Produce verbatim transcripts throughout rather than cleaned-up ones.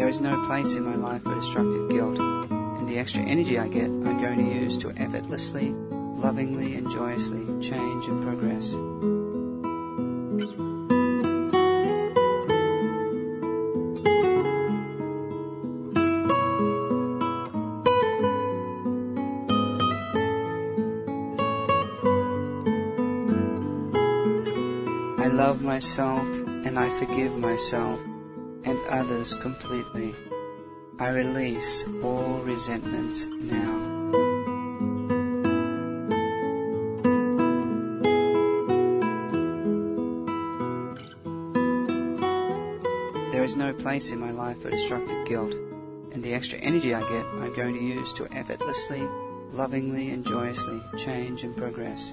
There is no place in my life for destructive guilt, and the extra energy I get I'm going to use to effortlessly, lovingly and joyously change and progress. I love myself and I forgive myself and others completely. I release all resentments now. There is no place in my life for destructive guilt, and the extra energy I get I'm going to use to effortlessly, lovingly and joyously change and progress.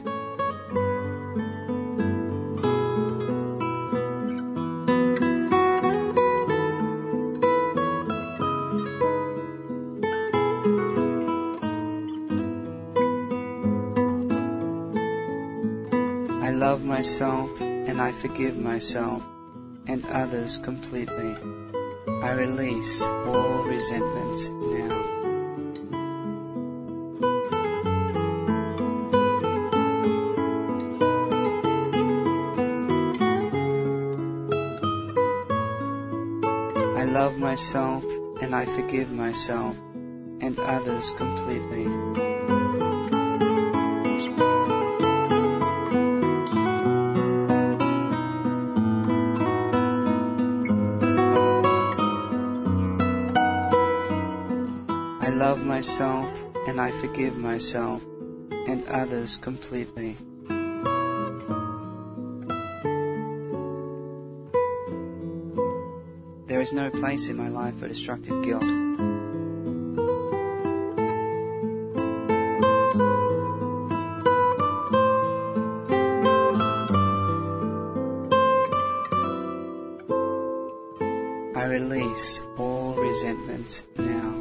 I love myself and I forgive myself and others completely. I release all resentments now. I love myself and I forgive myself and others completely. I love myself and I forgive myself and others completely. There is no place in my life for destructive guilt. I release all resentments now.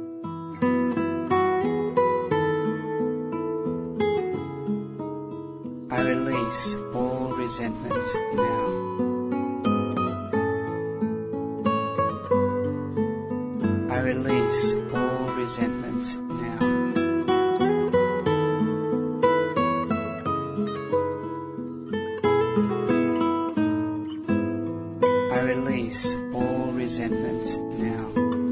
I release all resentments now. I release all resentments now. I release all resentments now.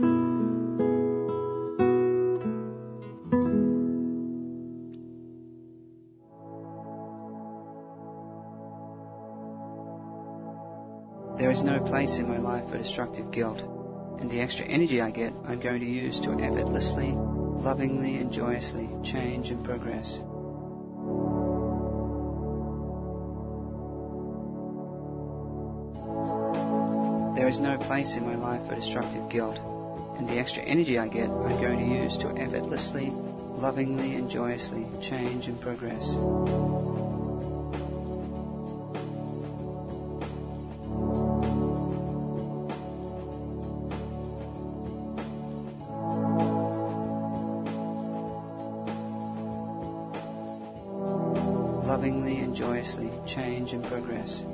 There is no place in my life for destructive guilt, and the extra energy I get I'm going to use to effortlessly, lovingly and joyously change and progress. There is no place in my life for destructive guilt, and the extra energy I get I'm going to use to effortlessly, lovingly and joyously change and progress. Lovingly and joyously change and progress.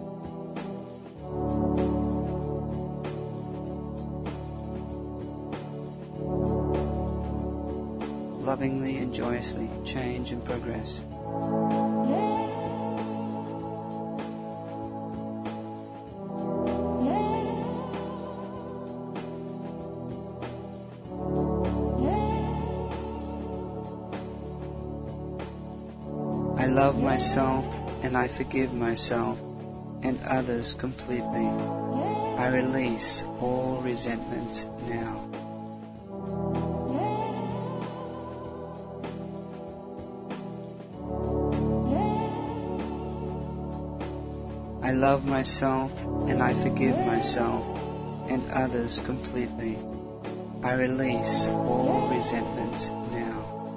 Lovingly and joyously change and progress. I love myself and I forgive myself and others completely. I release all resentments now. I love myself and I forgive myself and others completely. I release all resentments now.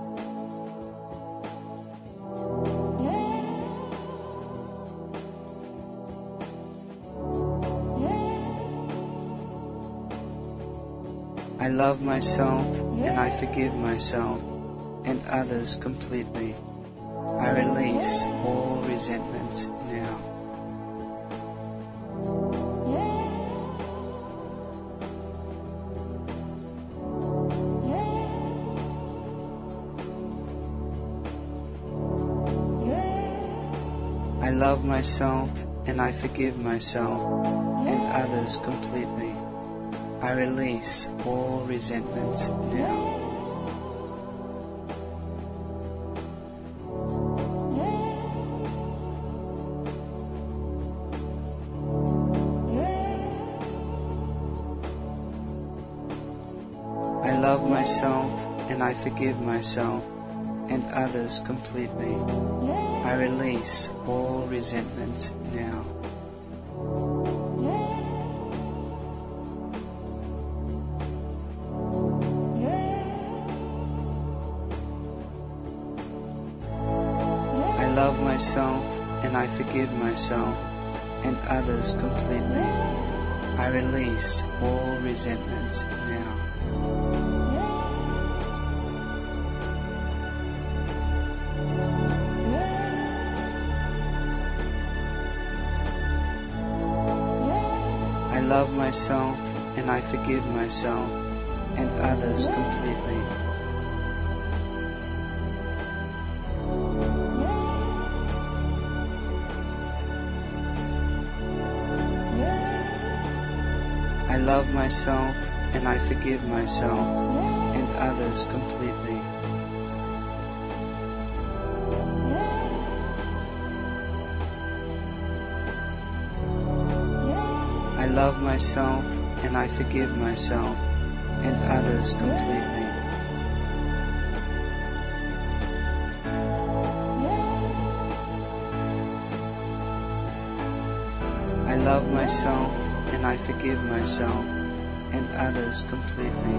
I love myself and I forgive myself and others completely. I release all resentments now. love myself and I forgive myself and others completely. I release all resentments now. I love myself and I forgive myself and others completely. I release all resentments now. I love myself and I forgive myself and others completely. I release all resentments now. I love myself and I forgive myself and others completely. I love myself and I forgive myself and others completely. I love myself and I forgive myself and others completely. I love myself and I forgive myself and others completely.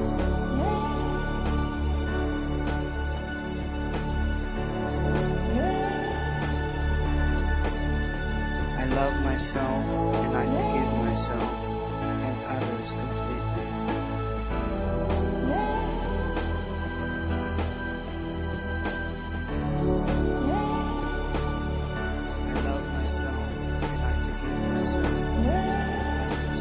I love myself and I forgive myself and others completely. I love myself and I forgive myself and others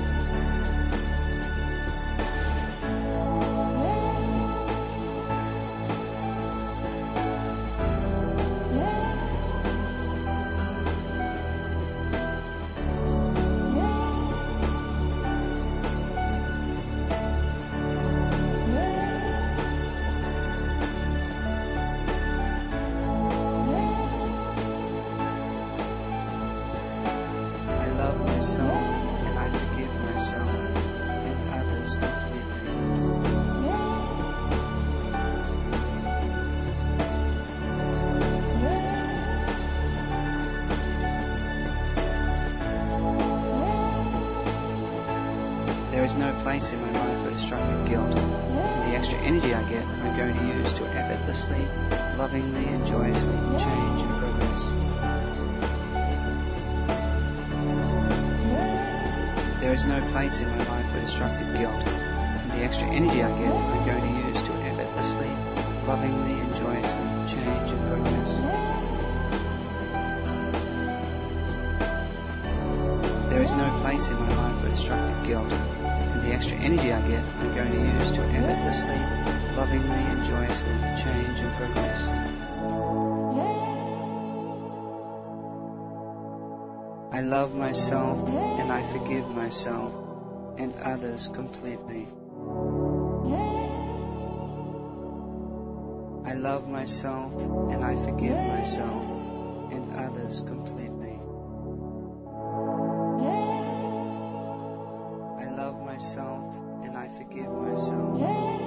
myself and I forgive myself and others completely. There is no place in my life for destructive guilt. The extra energy I get, I'm going to use to effortlessly, lovingly, and joyously change and progress. There is no place in my life for destructive guilt, and the extra energy I get, I'm going to use to effortlessly, lovingly, and joyously change and progress. There is no place in my life for destructive guilt, and the extra energy I get, I'm going to use to effortlessly, lovingly, and joyously change and progress. I love myself and I forgive myself and others completely. I love myself and I forgive myself and others completely. I love myself and I forgive myself